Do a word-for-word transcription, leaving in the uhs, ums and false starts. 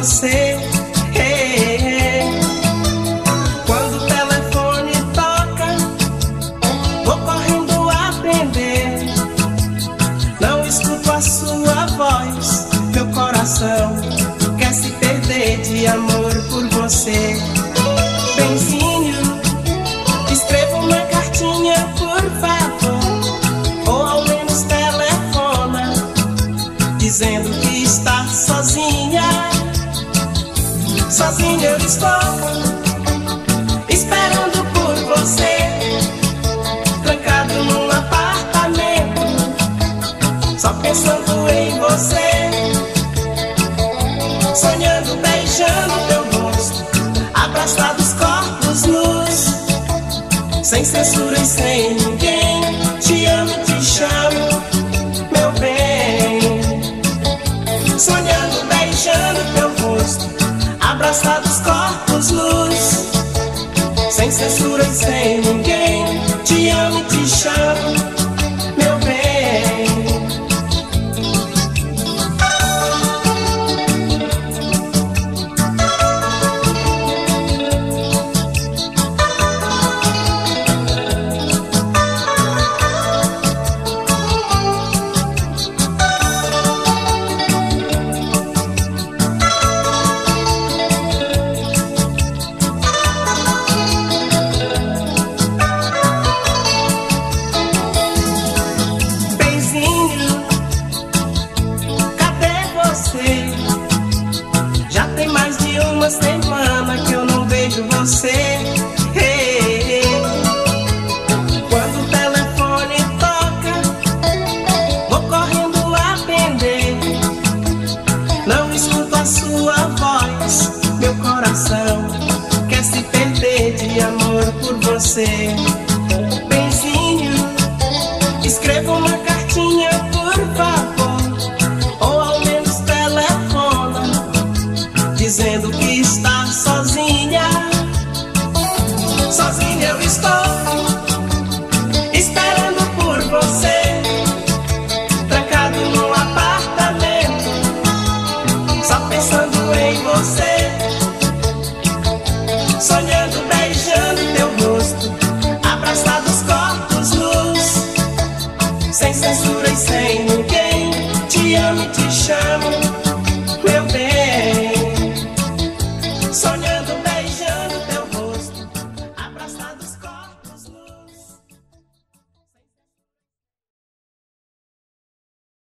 você. Quando o telefone toca, vou correndo atender. Não escuto a sua voz, meu coração quer se perder de amor por você. Benzinho, escreva uma cartinha, por favor, ou ao menos telefona, dizendo que está sozinha. Sozinha eu estou, esperando por você, trancado num apartamento, só pensando em você, sonhando, beijando teu rosto, abraçados corpos nus, sem censura e sem ninguém. Te amo, te chamo, meu bem. Sonhando, beijando teu rosto, abraçados corpos nus, sem censura e sem ninguém. Te amo e te chamo, meu bem. Já tem mais de uma semana que eu não vejo você. Quando o telefone toca, vou correndo atender. Não escuto a sua voz, meu coração quer se perder de amor por você. Benzinho, escreva uma cartinha, por favor, dizendo que está sozinha. Sozinha eu estou, esperando por você, trancado num apartamento, só pensando em você, sonhando, beijando teu rosto, abraçados corpos nus, sem censura e sem ninguém. Te amo e te chamo,